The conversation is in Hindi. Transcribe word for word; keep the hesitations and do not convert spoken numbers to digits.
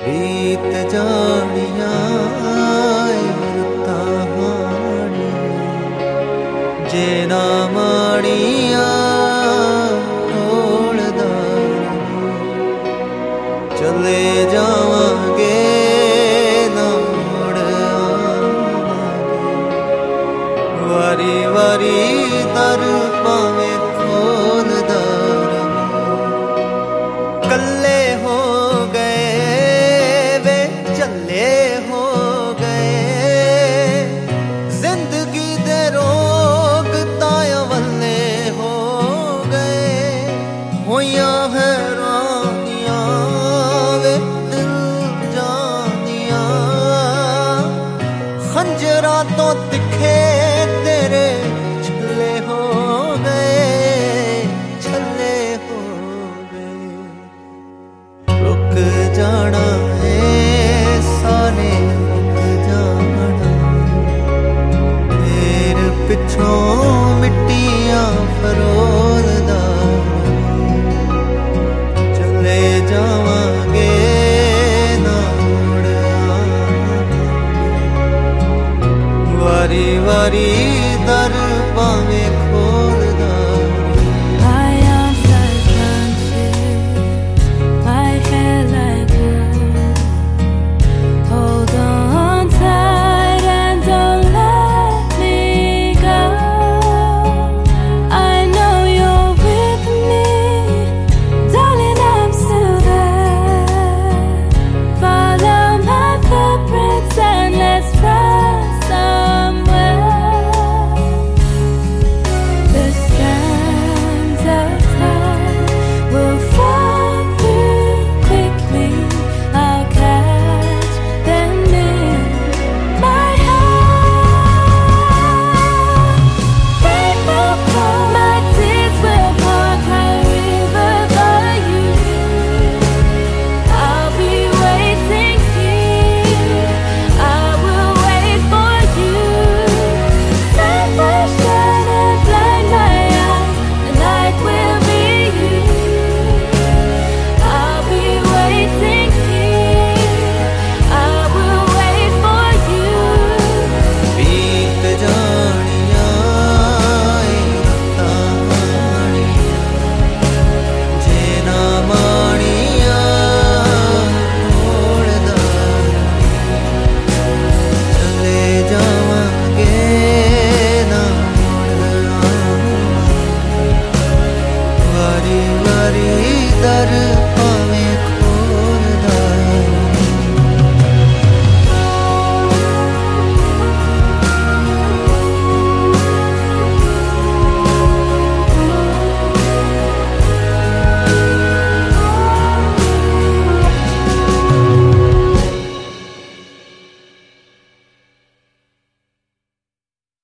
बीत जानिया रुता हानी जे ना माड़िया चले जावांगे ना मुड़ आवांगे वारी वारी दर पावे खोल दर कल्ले हो गए वे चले हो गए जिंदगी दे रोग ताया वल्ले हो गए होया है खंजरा तो